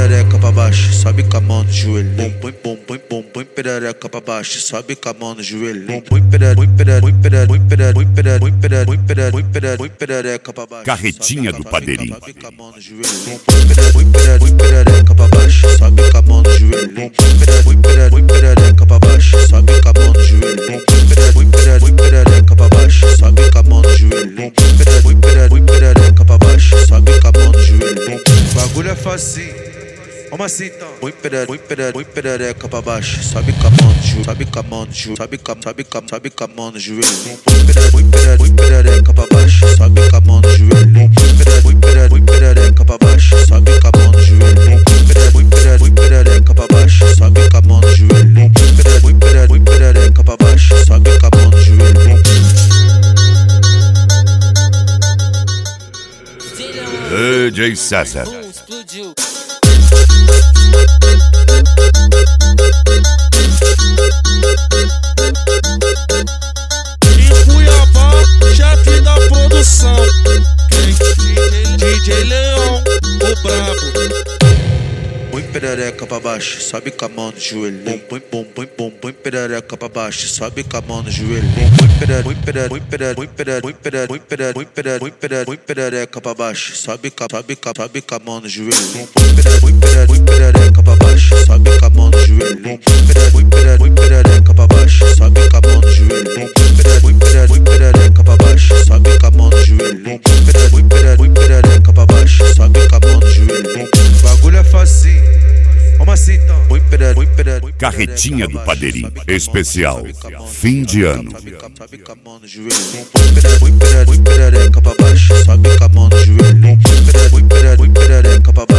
perereca pra baixo, sobe com a mão no joelho. Põe perereca pra baixo, sobe com a mão no joelho. Põe perereca pra baixo. Carretinha do Padeirinho. Sobe com a mão no joelho. Põe perereca pra baixo, sobe com a mão no joelho. Põe perereca pra baixo, sobe com a mão no joelho. Põe perereca pra baixo, sobe com a mão no joelho. Põe perereca pra baixo, sobe com a mão no joelho. Bagulho é facinho, como assim então? Põe perereca pra baixo, sobe com a mão no joelho, sobe com a mão no joelho, sobe com a mão no joelho. Põe perereca pra baixo, sobe com a mão no joelho. Põe perereca pra baixo, sobe com a mão no joelho. Põe perereca pra baixo, sobe com a mão no joelho. Põe perereca pra baixo, sobe com a mão no joelho. DJ César. Explodiu. Em Cuiabá, chefe da produção. DJ Leão, o brabo. Põe perereca pra baixo, sobe com a mão no joelho. Põe perereca pra baixo, sobe com a mão no joelho. Põe perereca pra baixo, sobe com a mão no joelho. Põe perereca pra baixo, sobe com a mão no joelho. Põe perereca pra baixo, sobe com a mão no joelho. Põe perereca pra baixo, sobe com a mão no joelho. Põe perereca pra baixo, sobe com a mão no joelho. Bagulho é facinho, como assim então? Põe perereca. Carretinha do Padeirinho. Especial. Fim de ano. Sobe com a mão no joelho. Põe perereca pra baixo, sobe com a mão no joelho. Põe perereca pra